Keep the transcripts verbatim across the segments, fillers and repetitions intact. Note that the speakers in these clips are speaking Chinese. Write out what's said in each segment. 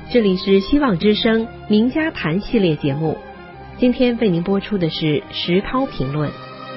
这里是希望之声名家谈系列节目，今天为您播出的是石涛评论。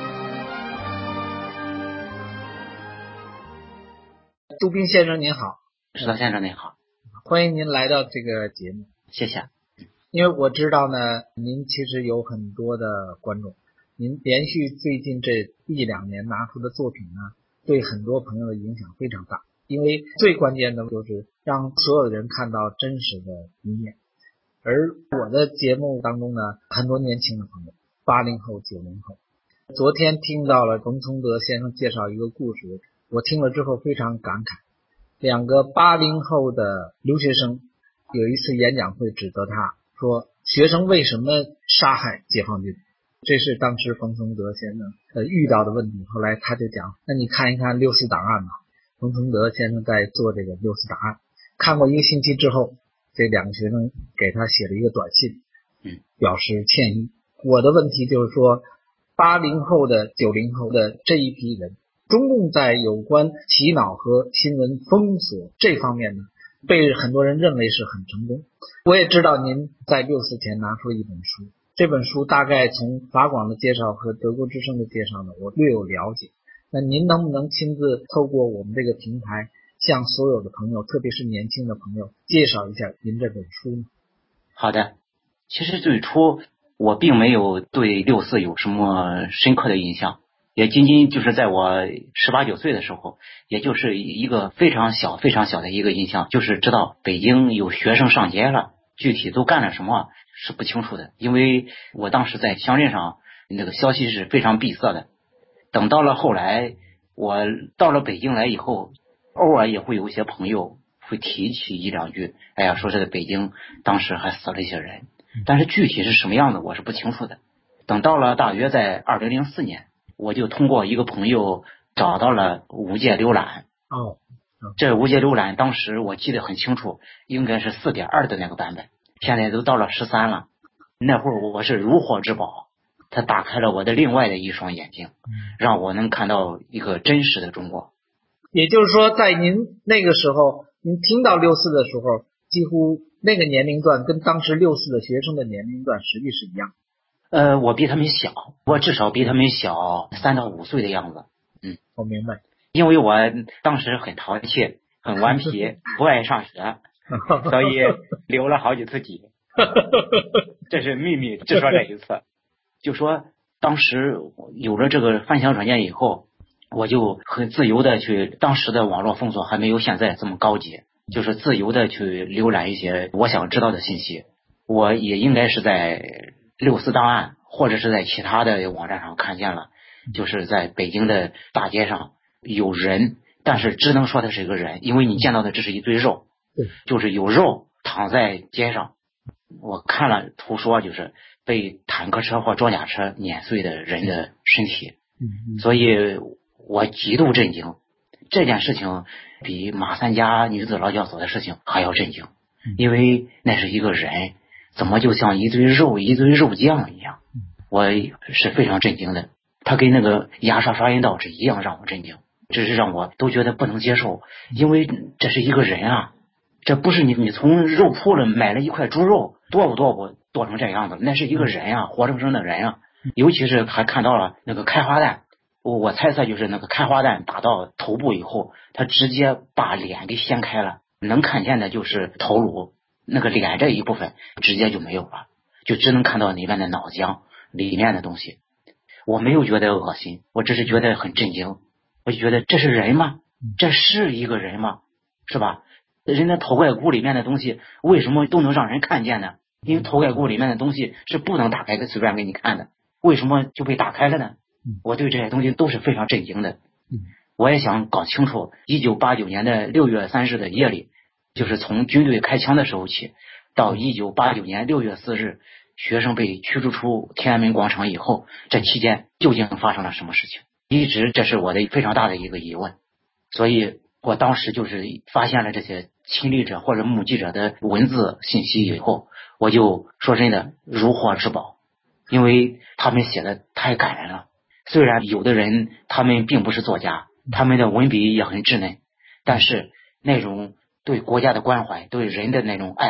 杜宾先生您好。 石涛先生您好， 欢迎您来到这个节目。 谢谢。 因为我知道呢，您其实有很多的观众，您连续最近这一两年拿出的作品呢，对很多朋友的影响非常大。因为最关键的就是让所有人看到真实的一面。而我的节目当中呢，很多年轻的朋友，八零后、九零后。昨天听到了冯崇德先生介绍一个故事，我听了之后非常感慨。两个八零后的留学生有一次演讲会指责他说，学生为什么杀害解放军？这是当时冯崇德先生呃遇到的问题。后来他就讲，那你看一看六四档案吧。冯崇德先生在做这个六四档案，看过一个星期之后，这两个学生给他写了一个短信， 嗯， 表示歉意。我的问题就是说，八零后的、九零后的这一批人，中共在有关洗脑和新闻封锁这方面呢，被很多人认为是很成功。我也知道您在六四前拿出一本书，这本书大概从法广的介绍和德国之声的介绍呢，我略有了解。那您能不能亲自透过我们这个平台，向所有的朋友，特别是年轻的朋友，介绍一下您这本书呢？ 好的，其实最初我并没有对六四有什么深刻的印象，也仅仅就是在我十八九岁的时候，也就是一个非常小非常小的一个印象，就是知道北京有学生上街了，具体都干了什么是不清楚的，因为我当时在乡镇上那个消息是非常闭塞的。等到了后来，我到了北京来以后，偶尔也会有一些朋友会提起一两句，哎呀，说这个北京当时还死了一些人，但是具体是什么样的我是不清楚的。等到了大约在二零零四年，我就通过一个朋友找到了无界浏览。 哦， 这无界浏览当时我记得很清楚，应该是 四点二 的那个版本，现在都到了十三了。那会儿我是如获至宝，它打开了我的另外的一双眼睛，让我能看到一个真实的中国。 也就是说，在您那个时候，您听到六四的时候，几乎那个年龄段跟当时六四的学生的年龄段实际是一样。 呃，我比他们小，我至少比他们小三到五岁的样子。嗯， 我明白。 因为我当时很淘气，很顽皮，不爱上学，所以留了好几次级。这是秘密，只说这一次。就说当时有了这个翻墙软件以后，我就很自由的去，当时的网络封锁还没有现在这么高级，就是自由的去浏览一些我想知道的信息。我也应该是在六四档案或者是在其他的网站上看见了，就是在北京的大街上有人，但是只能说他是一个人，因为你见到的这是一堆肉，就是有肉躺在街上。我看了图说就是被坦克车或装甲车碾碎的人的身体，所以我极度震惊。这件事情比马三家女子劳教所的事情还要震惊，因为那是一个人，怎么就像一堆肉一堆肉酱一样，我是非常震惊的。他跟那个牙刷刷烟道是一样让我震惊，这是让我都觉得不能接受，因为这是一个人啊，这不是你你从肉铺了买了一块猪肉剁不剁不剁成这样子，那是一个人啊，活生生的人啊。尤其是还看到了那个开花弹，我我猜测就是那个开花弹打到头部以后，他直接把脸给掀开了，能看见的就是头颅，那个脸这一部分直接就没有了，就只能看到里面的脑浆里面的东西。我没有觉得恶心，我只是觉得很震惊。我就觉得这是人吗？这是一个人吗？是吧？人的头盖骨里面的东西为什么都能让人看见呢？因为头盖骨里面的东西是不能打开的，随便给你看的，为什么就被打开了呢？我对这些东西都是非常震惊的。我也想搞清楚一九八九年的六月三日的夜里，就是从军队开枪的时候起，到一九八九年六月四日学生被驱逐出天安门广场以后，这期间究竟发生了什么事情，一直这是我的非常大的一个疑问。所以我当时就是发现了这些亲历者或者目击者的文字信息以后，我就说真的如获至宝，因为他们写的太感人了。虽然有的人他们并不是作家，他们的文笔也很稚嫩，但是那种对国家的关怀，对人的那种爱，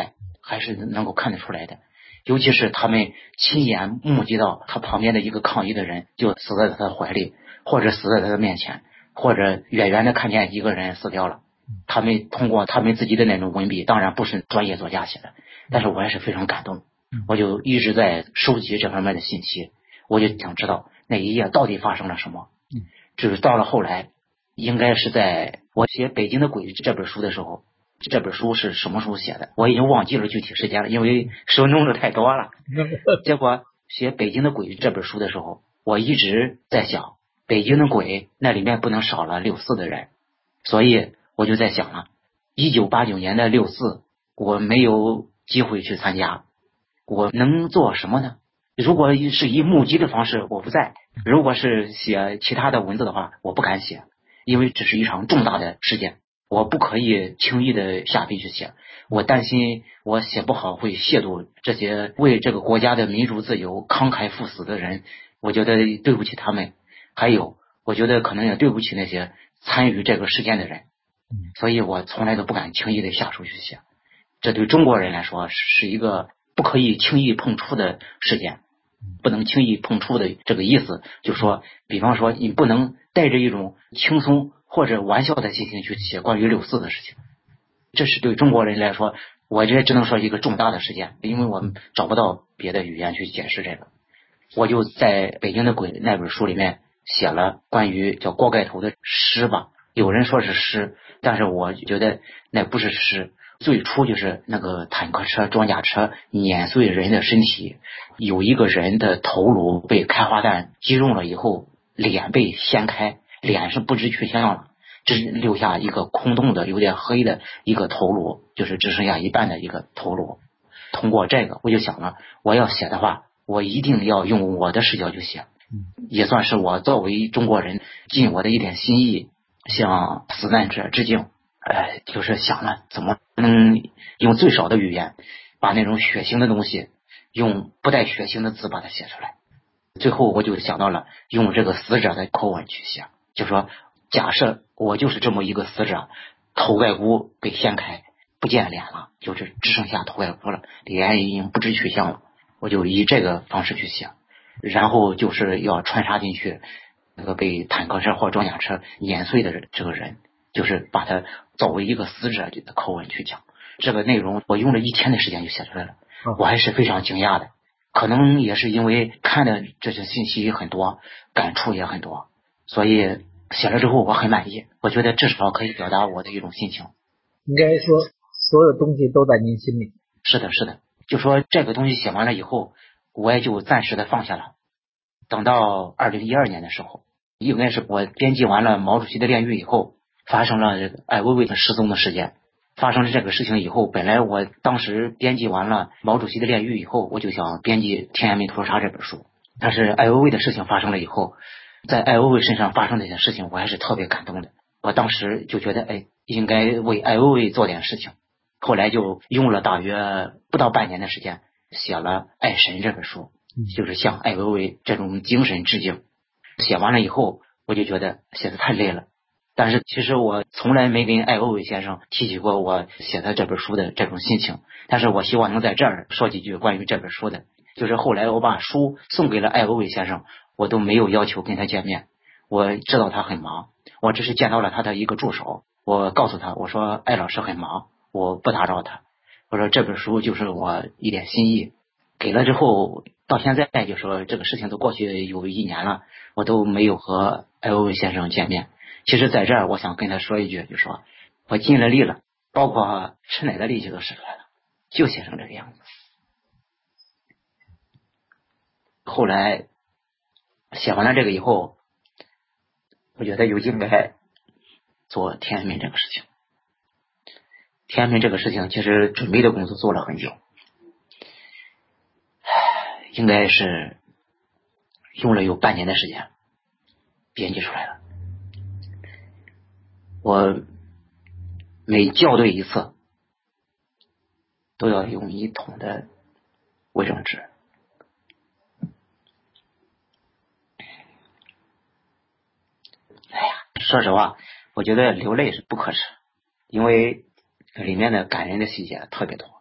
还是能够看得出来的。尤其是他们亲眼目击到他旁边的一个抗议的人就死在他的怀里，或者死在他的面前，或者远远的看见一个人死掉了。他们通过他们自己的那种文笔，当然不是专业作家写的，但是我还是非常感动。我就一直在收集这方面的信息，我就想知道那一页到底发生了什么。就是到了后来，应该是在我写《北京的鬼》这本书的时候，这本书是什么时候写的我已经忘记了具体时间了，因为手弄的太多了。结果写《北京的鬼》这本书的时候，我一直在想北京的鬼那里面不能少了六四的人，所以我就在想了，一九八九年的六四我没有机会去参加，我能做什么呢？如果是以目击的方式我不在，如果是写其他的文字的话我不敢写，因为这是一场重大的事件，我不可以轻易的下笔去写，我担心我写不好会亵渎这些为这个国家的民主自由慷慨赴死的人，我觉得对不起他们，还有我觉得可能也对不起那些参与这个事件的人，所以我从来都不敢轻易的下手去写。这对中国人来说是一个不可以轻易碰触的事件，不能轻易碰触的这个意思，就是说比方说你不能带着一种轻松或者玩笑的心情去写关于六四的事情，这是对中国人来说我觉得只能说一个重大的事件，因为我们找不到别的语言去解释这个。我就在《北京的鬼》那本书里面写了关于叫锅盖头的诗吧，有人说是诗，但是我觉得那不是诗。最初就是那个坦克车装甲车碾碎人的身体，有一个人的头颅被开花弹击中了以后，脸被掀开，脸是不知去向了，只留下一个空洞的有点黑的一个头颅，就是只剩下一半的一个头颅。通过这个我就想了，我要写的话我一定要用我的视角去写，也算是我作为中国人尽我的一点心意，向死难者致敬。呃，就是想了怎么能用最少的语言把那种血腥的东西用不带血腥的字把它写出来。最后我就想到了用这个死者的口吻去写，就说假设我就是这么一个死者，头盖骨被掀开不见脸了，就是只剩下头盖骨了，脸已经不知去向了，我就以这个方式去写，然后就是要穿插进去那个被坦克车或装甲车碾碎的这个人，就是把它作为一个死者的口吻去讲。这个内容我用了一天的时间就写出来了，我还是非常惊讶的，可能也是因为看的这些信息很多，感触也很多，所以写了之后我很满意，我觉得至少可以表达我的一种心情。 应该说所有东西都在您心里。 是的是的，就说这个东西写完了以后我也就暂时的放下了。等到二零一二年的时候，应该是我编辑完了毛主席的炼狱以后，发生了这个艾薇薇的失踪的事件。发生了这个事情以后，本来我当时编辑完了毛主席的炼狱以后，我就想编辑《天安门屠杀》这本书，但是艾薇薇的事情发生了以后，在艾薇薇身上发生这件事情我还是特别感动的，我当时就觉得哎，应该为艾薇薇做点事情。后来就用了大约不到半年的时间写了《爱神》这本书，就是向艾薇薇这种精神致敬。写完了以后我就觉得写得太累了，但是其实我从来没跟艾薇薇先生提起过我写的这本书的这种心情，但是我希望能在这儿说几句关于这本书的。就是后来我把书送给了艾薇薇先生，我都没有要求跟他见面，我知道他很忙，我只是见到了他的一个助手，我告诉他我说艾老师很忙，我不打扰他，我说这本书就是我一点心意。给了之后到现在就说这个事情都过去有一年了，我都没有和艾薇薇先生见面。其实在这儿我想跟他说一句，就说我尽了力了，包括吃奶的力气都使出来了，就写成这个样子。后来写完了这个以后，我觉得又应该做天安门这个事情。天安门这个事情其实准备的工作做了很久，应该是用了有半年的时间编辑出来了。我每校对一次都要用一桶的卫生纸，哎呀，说实话我觉得流泪是不可耻，因为里面的感人的细节特别多，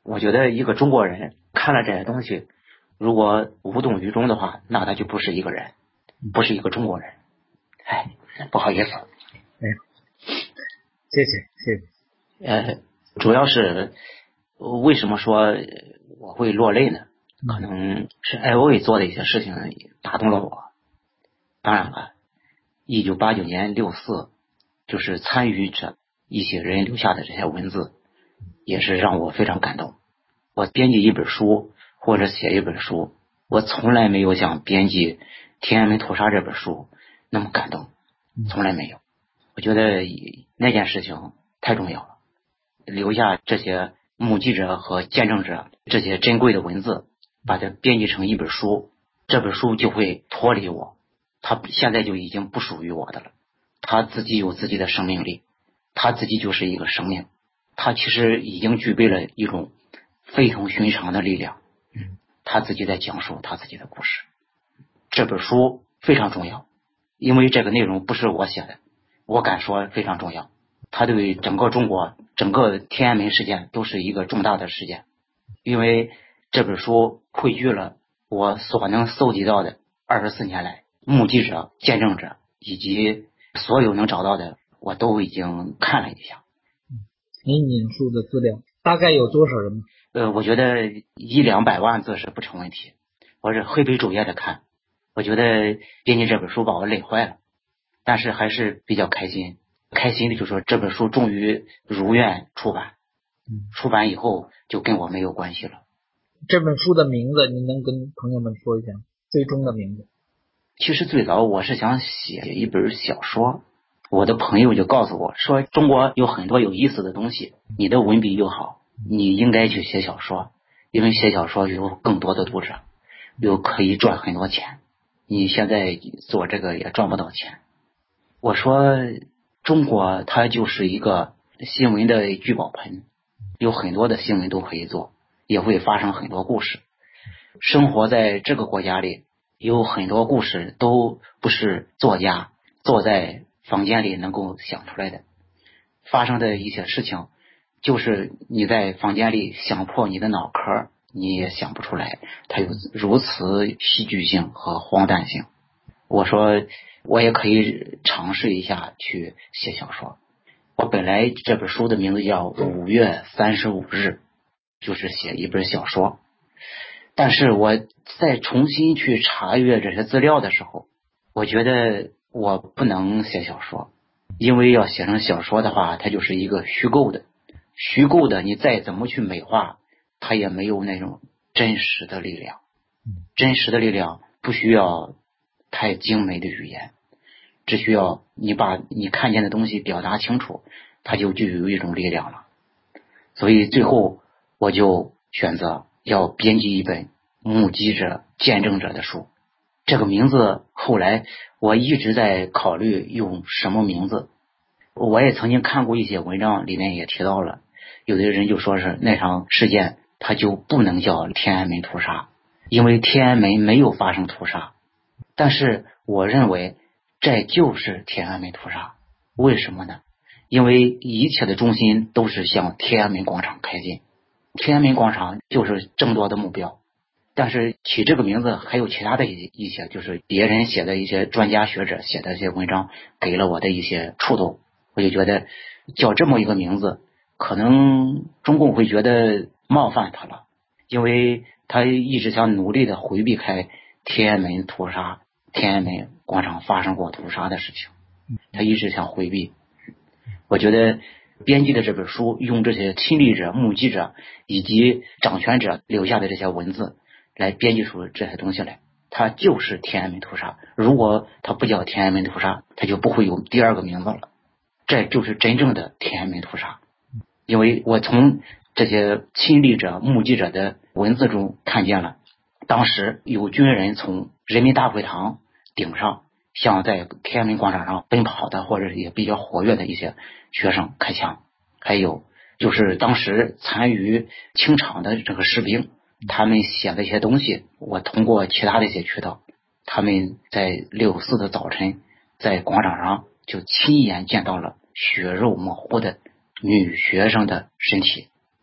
我觉得一个中国人看了这些东西，如果无动于衷的话，那他就不是一个人，不是一个中国人。哎，不好意思。 哎，谢谢谢谢。 呃，主要是为什么说我会落泪呢？可能是艾薇做的一些事情打动了我。当然了，一九八九年六四，就是参与者一些人留下的这些文字，也是让我非常感动。我编辑一本书或者写一本书，我从来没有像编辑天安门屠杀这本书那么感动，从来没有。我觉得那件事情太重要了，留下这些目击者和见证者这些珍贵的文字，把它编辑成一本书，这本书就会脱离我，它现在就已经不属于我的了。它自己有自己的生命力，它自己就是一个生命，它其实已经具备了一种非同寻常的力量。他自己在讲述他自己的故事。这本书非常重要，因为这个内容不是我写的，我敢说非常重要。它对整个中国整个天安门事件都是一个重大的事件，因为这本书汇聚了我所能搜集到的二十四年来目击者、见证者以及所有能找到的，我都已经看了一下。 您引述的资料大概有多少人？ 呃，我觉得一两百万字是不成问题。我是黑白主页的看，我觉得编辑这本书把我累坏了，但是还是比较开心。开心的就是说这本书终于如愿出版，出版以后就跟我没有关系了。 这本书的名字你能跟朋友们说一下最终的名字？ 其实最早我是想写一本小说，我的朋友就告诉我说，中国有很多有意思的东西，你的文笔又好，你应该去写小说，因为写小说有更多的读者，又可以赚很多钱，你现在做这个也赚不到钱。我说中国它就是一个新闻的聚宝盆，有很多的新闻都可以做，也会发生很多故事。生活在这个国家里，有很多故事都不是作家坐在房间里能够想出来的，发生的一些事情就是你在房间里想破你的脑壳你也想不出来，它有如此戏剧性和荒诞性。我说我也可以尝试一下去写小说。我本来这本书的名字叫五月三十五日，就是写一本小说，但是我在重新去查阅这些资料的时候，我觉得我不能写小说，因为要写成小说的话，它就是一个虚构的，虚构的你再怎么去美化，它也没有那种真实的力量。真实的力量不需要太精美的语言，只需要你把你看见的东西表达清楚，它就具有一种力量了。所以最后我就选择要编辑一本目击者、见证者的书。这个名字后来我一直在考虑用什么名字。我也曾经看过一些文章，里面也提到了，有的人就说是那场事件它就不能叫天安门屠杀，因为天安门没有发生屠杀。但是我认为这就是天安门屠杀。为什么呢？因为一切的中心都是向天安门广场开进，天安门广场就是争夺的目标。但是起这个名字还有其他的一些，就是别人写的一些专家学者写的一些文章给了我的一些触动，我就觉得叫这么一个名字可能中共会觉得冒犯他了，因为他一直想努力的回避开天安门屠杀，天安门广场发生过屠杀的事情，他一直想回避。我觉得编辑的这本书用这些亲历者、目击者以及掌权者留下的这些文字来编辑出这些东西来，它就是天安门屠杀。如果它不叫天安门屠杀，它就不会有第二个名字了。这就是真正的天安门屠杀。因为我从这些亲历者、目击者的文字中看见了，当时有军人从人民大会堂顶上向在天安门广场上奔跑的或者也比较活跃的一些学生开枪，还有就是当时参与清场的这个士兵，他们写的一些东西，我通过其他的一些渠道，他们在六四的早晨在广场上就亲眼见到了血肉模糊的女学生的身体，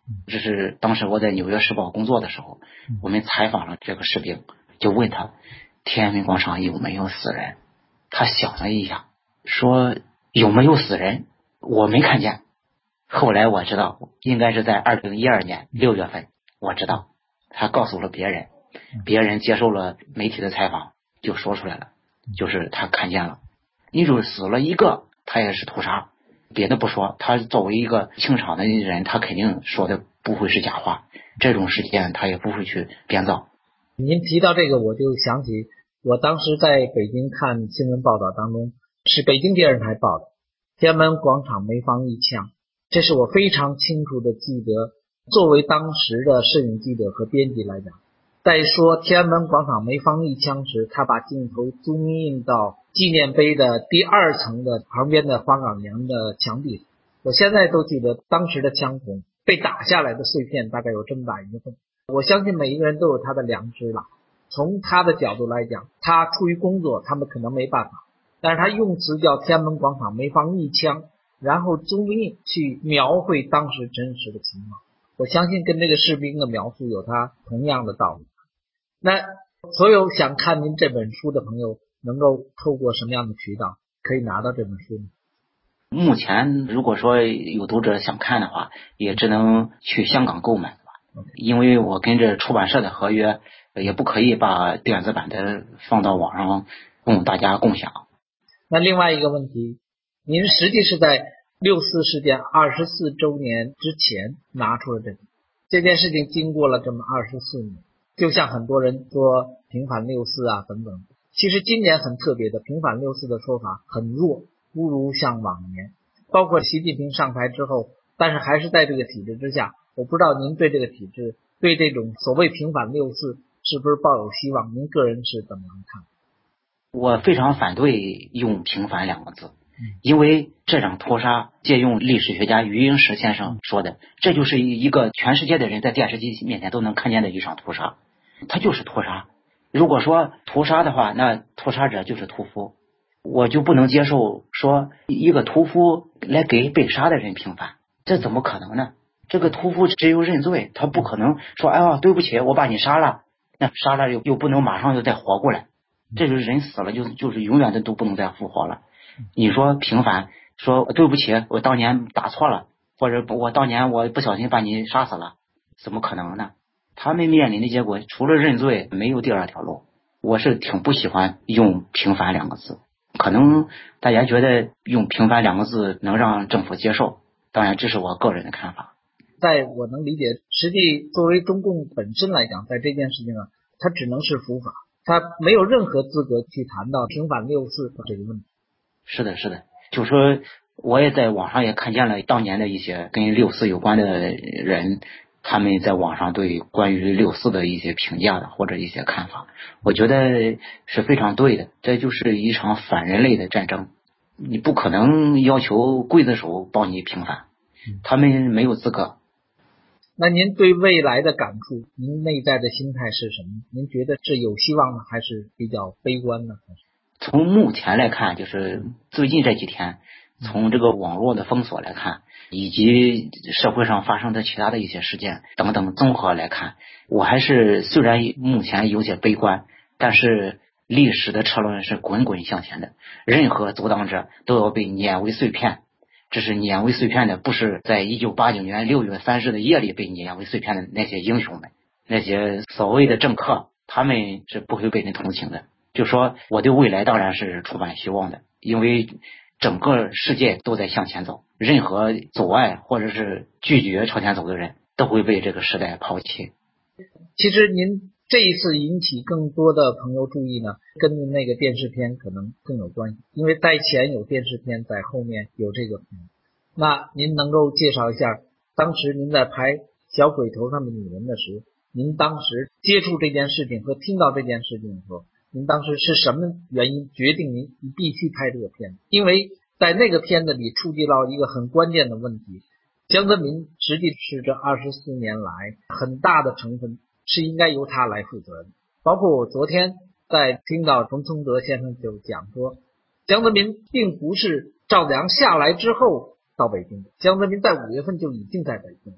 这是当时我在纽约时报工作的时候，我们采访了这个士兵，就问他天安门广场有没有死人，他想了一下说有没有死人我没看见。后来我知道应该是在二零一二年六月份，我知道他告诉了别人，别人接受了媒体的采访就说出来了，就是他看见了。你就死了一个他也是屠杀，别的不说，他作为一个清场的人，他肯定说的不会是假话，这种事件他也不会去编造。 您提到这个我就想起我当时在北京看新闻报道当中，是北京电视台报的天安门广场没放一枪，这是我非常清楚的记得，作为当时的摄影记者和编辑来讲，在说天安门广场没放一枪时，他把镜头 zoom in 到纪念碑的第二层的旁边的花岗岩的墙壁上。我现在都记得当时的枪孔被打下来的碎片大概有这么大一个洞。我相信每一个人都有他的良知了，从他的角度来讲，他出于工作他们可能没办法，但是他用词叫天安门广场没放一枪，然后 zoom in 去描绘当时真实的情况，我相信跟这个士兵的描述有他同样的道理。那所有想看您这本书的朋友能够透过什么样的渠道可以拿到这本书呢？ 目前如果说有读者想看的话，也只能去香港购买吧，因为我跟着出版社的合约，也不可以把电子版的放到网上供大家共享。 那另外一个问题，您实际是在六四事件二十四周年之前拿出了这个这件事情，经过了这么二十四年，就像很多人说平反六四啊等等，其实今年很特别的，平反六四的说法很弱，不如像往年。包括习近平上台之后，但是还是在这个体制之下，我不知道您对这个体制，对这种所谓平反六四是不是抱有希望？您个人是怎么看？ 我非常反对用平反两个字，因为这场屠杀，借用历史学家余英时先生说的，这就是一个全世界的人在电视机面前都能看见的一场屠杀，它就是屠杀。如果说屠杀的话，那屠杀者就是屠夫，我就不能接受说一个屠夫来给被杀的人平反，这怎么可能呢？这个屠夫只有认罪，他不可能说哎呀对不起我把你杀了，那杀了又又不能马上又再活过来，这就是人死了就就是永远的都不能再复活了。你说平反，说对不起我当年打错了，或者我当年我不小心把你杀死了，怎么可能呢？他们面临的结果除了认罪没有第二条路。我是挺不喜欢用平反两个字，可能大家觉得用平反两个字能让政府接受，当然这是我个人的看法。 在我能理解，实际作为中共本身来讲，在这件事情上它只能是伏法，它没有任何资格去谈到平反六四这个问题。 是的是的，就说我也在网上也看见了当年的一些跟六四有关的人，他们在网上对关于六四的一些评价的或者一些看法，我觉得是非常对的，这就是一场反人类的战争，你不可能要求刽子手帮你平反，他们没有资格。 那您对未来的感触，您内在的心态是什么？您觉得是有希望呢，还是比较悲观呢？ 从目前来看，就是最近这几天，从这个网络的封锁来看，以及社会上发生的其他的一些事件等等综合来看，我还是虽然目前有些悲观，但是历史的车轮是滚滚向前的，任何阻挡者都要被碾为碎片。这是碾为碎片的，不是在一九八九年六月三日的夜里被碾为碎片的那些英雄们，那些所谓的政客，他们是不会被人同情的。就说我对未来当然是充满希望的，因为整个世界都在向前走，任何阻碍或者是拒绝朝前走的人都会被这个时代抛弃。 其实您这一次引起更多的朋友注意呢，跟您那个电视片可能更有关系，因为在前有电视片，在后面有这个片。那您能够介绍一下，当时您在拍小鬼头上的女人的时候，您当时接触这件事情和听到这件事情的时候，您当时是什么原因决定您必须拍这个片子？因为在那个片子里触及到一个很关键的问题，江泽民实际是这二十四年来很大的成分是应该由他来负责的。包括我昨天在听到冯崇德先生就讲说，江泽民并不是赵子阳下来之后到北京的，江泽民在五月份就已经在北京。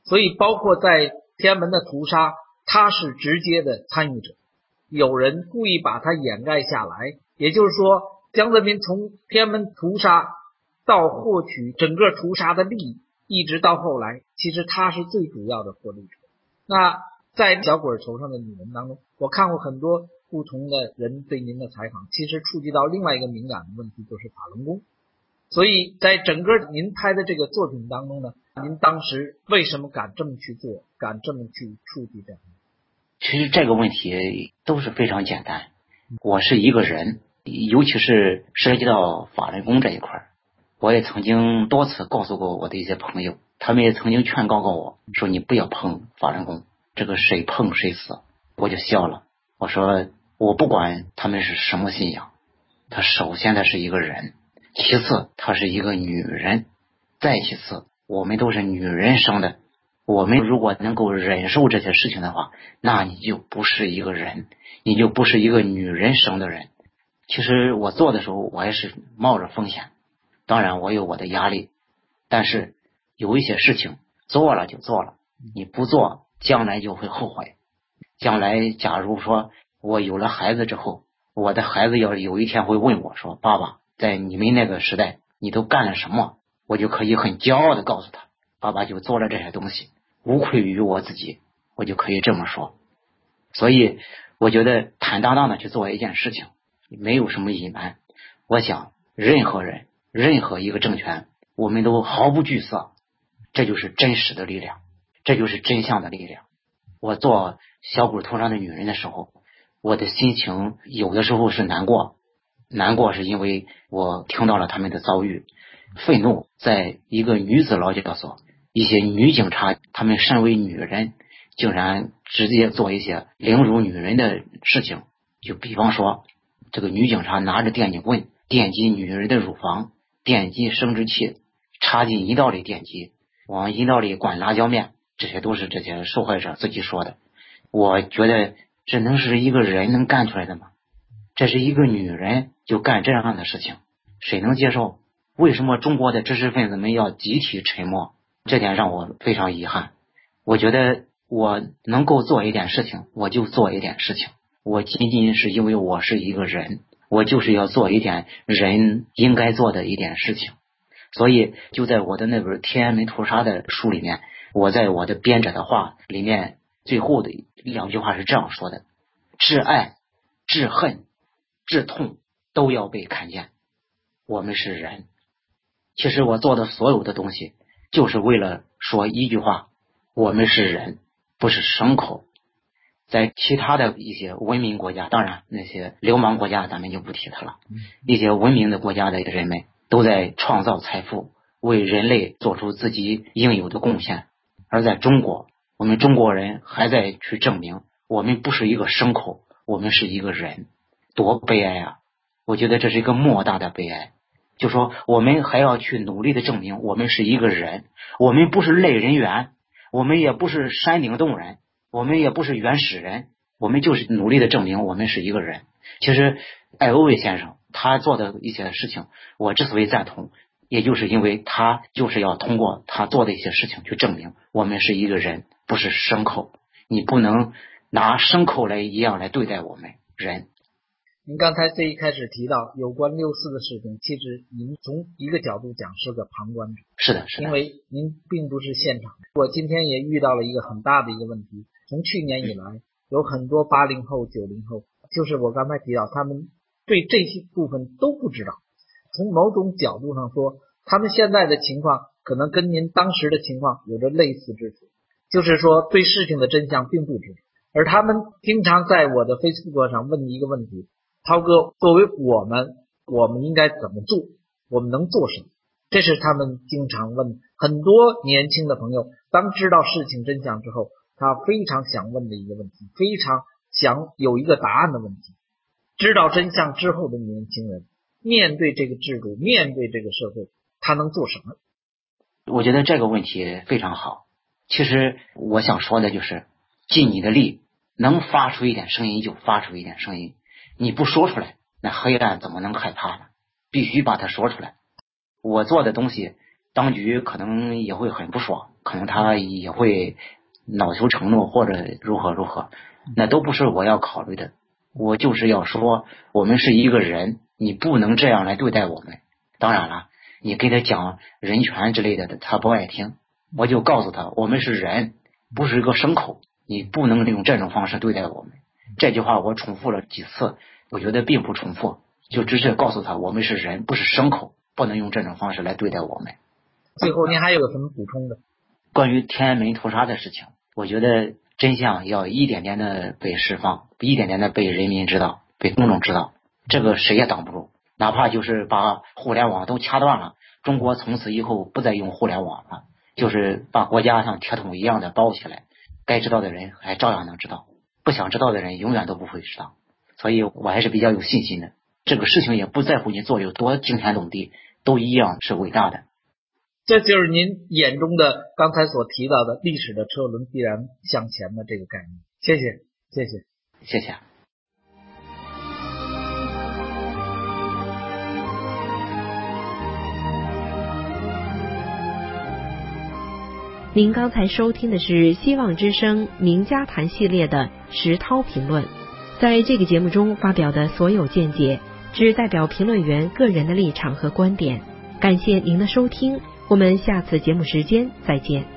所以包括在天安门的屠杀，他是直接的参与者，有人故意把他掩盖下来，也就是说江泽民从天安门屠杀到获取整个屠杀的利益，一直到后来，其实他是最主要的获利者。那在小鬼头上的女人当中，我看过很多不同的人对您的采访，其实触及到另外一个敏感的问题，就是法轮功。所以在整个您拍的这个作品当中呢，您当时为什么敢这么去做，敢这么去触及这样？ 其实这个问题都是非常简单。我是一个人，尤其是涉及到法轮功这一块，我也曾经多次告诉过我的一些朋友，他们也曾经劝告过我说，你不要碰法轮功，这个谁碰谁死。我就笑了，我说我不管他们是什么信仰，他首先他是一个人，其次她是一个女人，再其次我们都是女人生的，我们如果能够忍受这些事情的话，那你就不是一个人，你就不是一个女人生的人。其实我做的时候我也是冒着风险，当然我有我的压力，但是有一些事情做了就做了，你不做将来就会后悔。将来假如说我有了孩子之后，我的孩子要有一天会问我说，爸爸，在你们那个时代你都干了什么，我就可以很骄傲的告诉他，爸爸就做了这些东西，无愧于我自己，我就可以这么说。所以我觉得坦荡荡的去做一件事情，没有什么隐瞒。我想任何人任何一个政权，我们都毫不惧色，这就是真实的力量，这就是真相的力量。我做小鬼头上的女人的时候，我的心情有的时候是难过，难过是因为我听到了他们的遭遇，愤怒在一个女子劳教所，一些女警察，她们身为女人竟然直接做一些凌辱女人的事情。就比方说，这个女警察拿着电击棍电击女人的乳房，电击生殖器，插进阴道里电击，往阴道里灌辣椒面，这些都是这些受害者自己说的。我觉得这能是一个人能干出来的吗？这是一个女人就干这样的事情，谁能接受？为什么中国的知识分子们要集体沉默？这点让我非常遗憾。我觉得我能够做一点事情，我就做一点事情，我仅仅是因为我是一个人，我就是要做一点人应该做的一点事情。所以就在我的那本天安门屠杀的书里面，我在我的编者的话里面最后的两句话是这样说的：至爱、至恨、至痛都要被看见，我们是人。其实我做的所有的东西就是为了说一句话，我们是人，不是牲口。在其他的一些文明国家，当然那些流氓国家咱们就不提它了，一些文明的国家的人们都在创造财富，为人类做出自己应有的贡献。而在中国，我们中国人还在去证明我们不是一个牲口，我们是一个人。多悲哀啊！我觉得这是一个莫大的悲哀，就说我们还要去努力的证明我们是一个人，我们不是类人猿，我们也不是山顶洞人，我们也不是原始人，我们就是努力的证明我们是一个人。其实艾欧维先生他做的一些事情，我之所以赞同，也就是因为他就是要通过他做的一些事情去证明我们是一个人，不是牲口。你不能拿牲口来一样来对待我们人。 您刚才最一开始提到有关六四的事情，其实您从一个角度讲是个旁观者。 是的，是的。 因为您并不是现场。我今天也遇到了一个很大的一个问题，从去年以来，有很多八零后、九零后，就是我刚才提到，他们对这些部分都不知道。从某种角度上说，他们现在的情况可能跟您当时的情况有着类似之处，就是说对事情的真相并不知道。而他们经常在我的 Facebook 上问一个问题：涛哥，作为我们，我们应该怎么做？我们能做什么？这是他们经常问很多年轻的朋友，当知道事情真相之后，他非常想问的一个问题，非常想有一个答案的问题。知道真相之后的年轻人，面对这个制度，面对这个社会，他能做什么？ 我觉得这个问题非常好。其实我想说的就是，尽你的力，能发出一点声音就发出一点声音，你不说出来，那黑暗怎么能害怕呢？必须把它说出来。我做的东西当局可能也会很不爽，可能他也会恼羞成怒或者如何如何，那都不是我要考虑的。我就是要说，我们是一个人，你不能这样来对待我们。当然了，你跟他讲人权之类的，他不爱听。我就告诉他，我们是人，不是一个牲口，你不能用这种方式对待我们。这句话我重复了几次，我觉得并不重复，就只是告诉他，我们是人，不是牲口，不能用这种方式来对待我们。 最后您还有什么补充的？ 关于天安门屠杀的事情，我觉得真相要一点点的被释放，一点点的被人民知道，被公众知道，这个谁也挡不住。哪怕就是把互联网都掐断了，中国从此以后不再用互联网了，就是把国家像铁桶一样的包起来，该知道的人还照样能知道，不想知道的人永远都不会知道。所以我还是比较有信心的，这个事情也不在乎你做有多惊天动地，都一样是伟大的。 这就是您眼中的刚才所提到的历史的车轮必然向前的这个概念。谢谢，谢谢， 谢谢。 您刚才收听的是希望之声名家谈系列的石涛评论，在这个节目中发表的所有见解只代表评论员个人的立场和观点。感谢您的收听，我们下次节目时间再见。